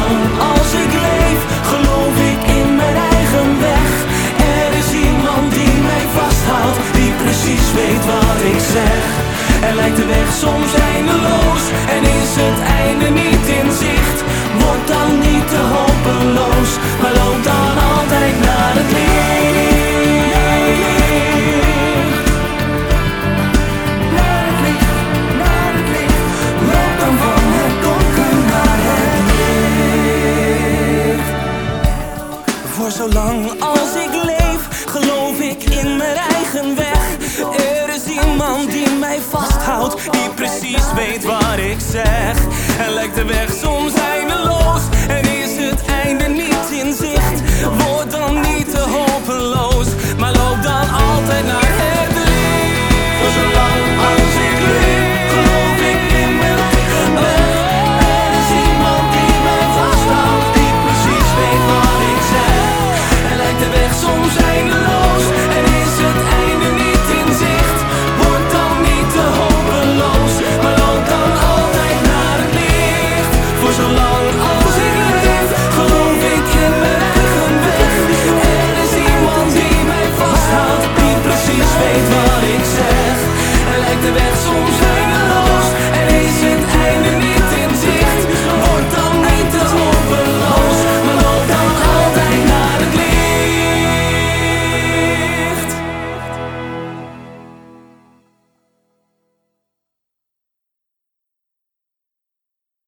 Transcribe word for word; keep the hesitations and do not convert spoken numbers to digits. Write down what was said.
zolang als ik leef, geloof ik in mijn eigen weg. Er is iemand die mij vasthoudt, die precies weet wat ik zeg. Er lijkt de weg soms eindeloos en is het einde niet in zicht. Word dan niet te hopeloos, maar loop dan altijd naar het licht. Naar het licht, naar het licht. Loop dan van het donker naar het licht. Voor zolang als ik leef, geloof ik in mijn eigen weg. Er is iemand die mij vasthoudt, die precies weet wat ik zeg. En lijkt de weg soms eindeloos en